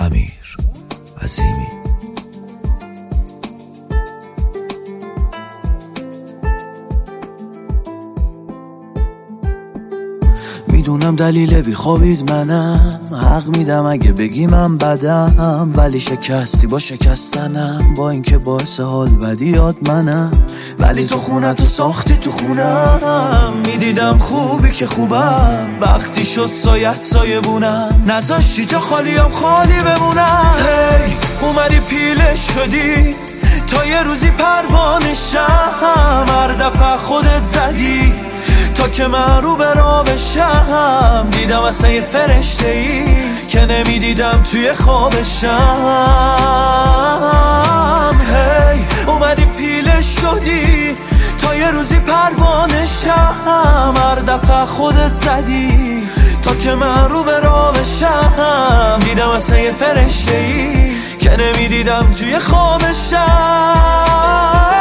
امیر عظیمی. میدونم دلیل بیخوابید منم، حق میدم اگه بگی من بدم، ولی شکستی با شکستنم، با اینکه باعث حال بدیات منم. ولی تو خونتو ساختی تو خونم، میدیدم خوبی که خوبم، وقتی شد سایت سایه بونم، نذاشتی جا خالیم خالی بمونم. هی اومدی پیله شدی تا یه روزی پروانه شم، هر دفعه خودت زدی تا که من رو به راه بشم. دیدم اصلا یه فرشته ای که نمیدیدم توی خوابشم. هی اومدی پیله شدی تا یه روزی پروانه شم، هر دفعه خودت زدی تا که من رو به راه بشم. دیدم اصلا یه فرشته ای که نمیدیدم توی خوابشم.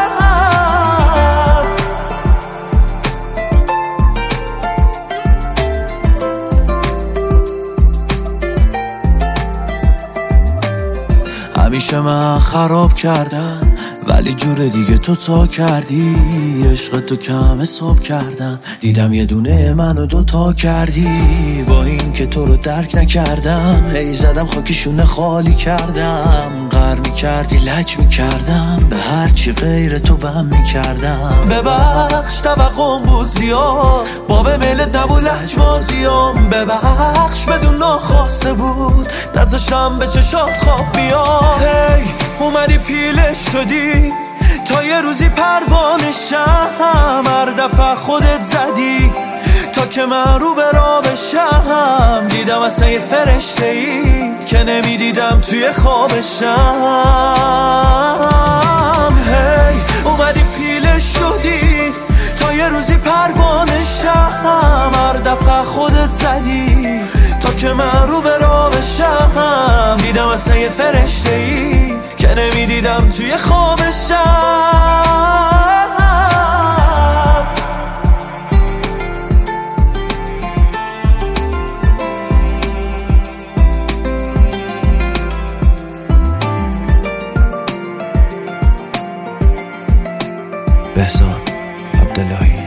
همیشه من خراب کردم ولی جور دیگه تو تا کردی، عشق تو کم حساب کردم، دیدم یه دونه منو دوتا کردی. با این که تو رو درک نکردم، هی زدم خاکشونه خالی کردم، غر میکردی لج میکردم، به هرچی غیر تو بم میکردم. ببخش توقعم بود زیاد، باب میلت نبود لجبازیام، ببخش بدون ناخواسته بود، نذاشتم به چشات خواب بیاد. هی اومدی پیله شدی تا یه روزی پروانه شم، هر دفعه خودت زدی تا که من رو به راه بشم. دیدم اصلا یه فرشته ای که نمیدیدم توی خوابشم. هی اومدی پیله شدی تا یه روزی پروانه شم، هر دفعه خودت زدی تا که من رو به راه بشم. دیدم اصلا یه فرشته ای که نمیدیدم توی خوابشم. بهزاد عبداللهی.